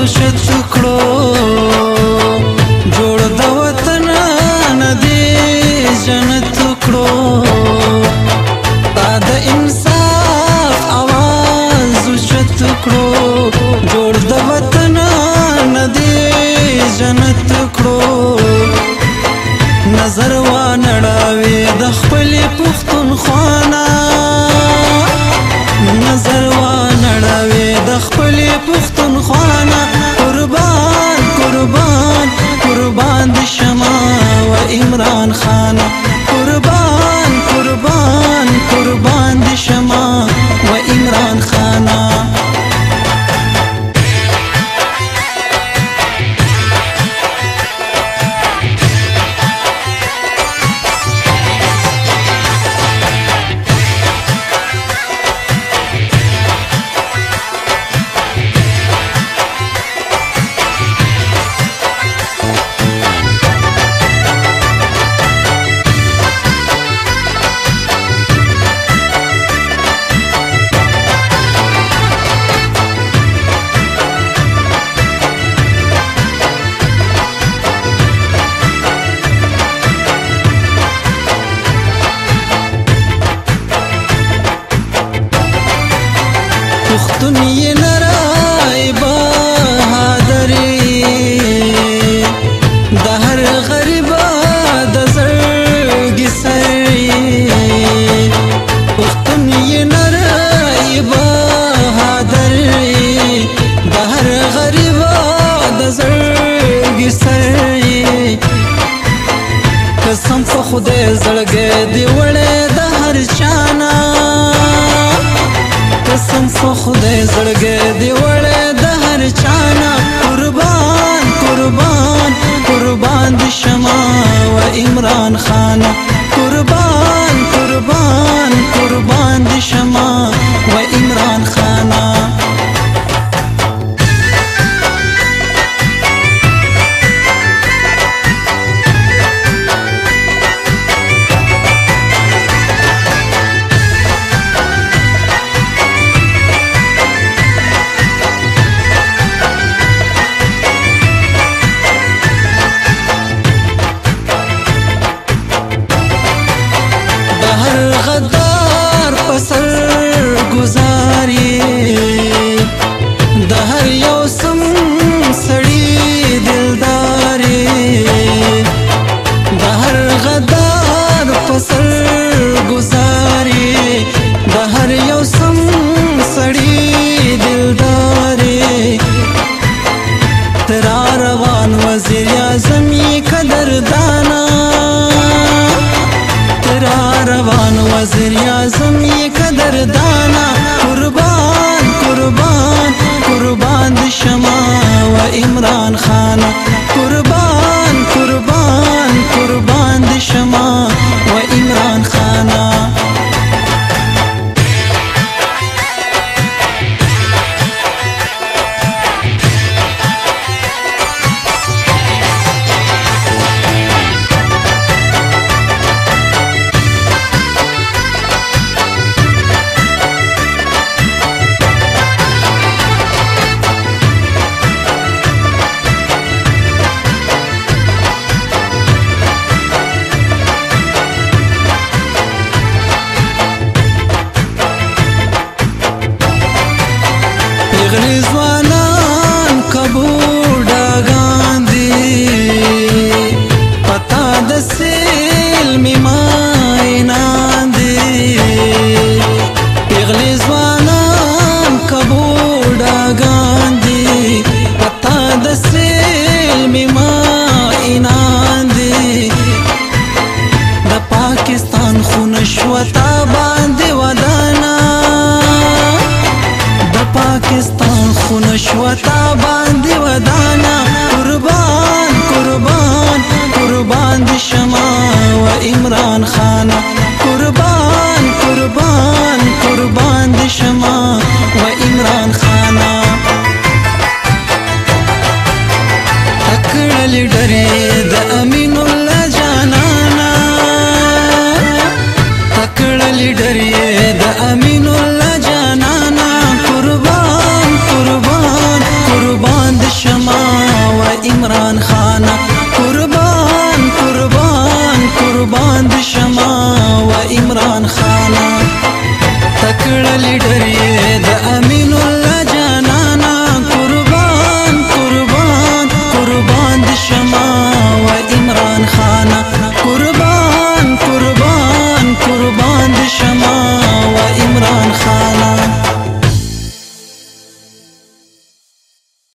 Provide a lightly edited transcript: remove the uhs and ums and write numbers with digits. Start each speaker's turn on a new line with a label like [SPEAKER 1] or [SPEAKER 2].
[SPEAKER 1] شت کړو جوړ د وطن ندی جنت کړو تا د انصاف आवाज شت کړو جوړ د وطن ندی جنت کړو نظر وا نړاوي د خپل پښتونخوا نظر وا نړاوي د خپل پښتونخوا قربان قربان قربان د شمع و عمران خان قربان قربان قربان د شمع و عمران خان پښتون یې نرای بهادري د هر غریب د زړګي سري پښتون یې نرای بهادري د هر غریب د زړګي سري قسم په خدای زړګي دی وړه د هر چانا قسم په خدای زړګي دی وړه د هر چانا قربان قربان قربان د شمع و عمران خان قربان قربان قربان د شمع و عمران خان غدار پسر گزاری د هر یو سم سړی دلداري د هر غدار پسر گزاری د هر یو سم سړی دلداري تر روان وزیر اعظم قدردانا روان وزیر اعظم یہ قدردانا قربان قربان قربان د شمع و عمران خان قربان قربان قربان د شمع و عمران خان غلی ځوانان کبوډاګان دي پتا د سلمي ماینان دي غلی ځوانان کبوډاګان دي پتا د سلمي ماینان دي د پاکستان خون شوتا باندې ودانا پاکستان خون شوتا باندې ودانا قربان قربان قربان د شمع و عمران خان قربان قربان قربان د شمع و عمران خان زړه لیډر یې د امین الله جانانا قربان قربان قربان د شمع و عمران خانه قربان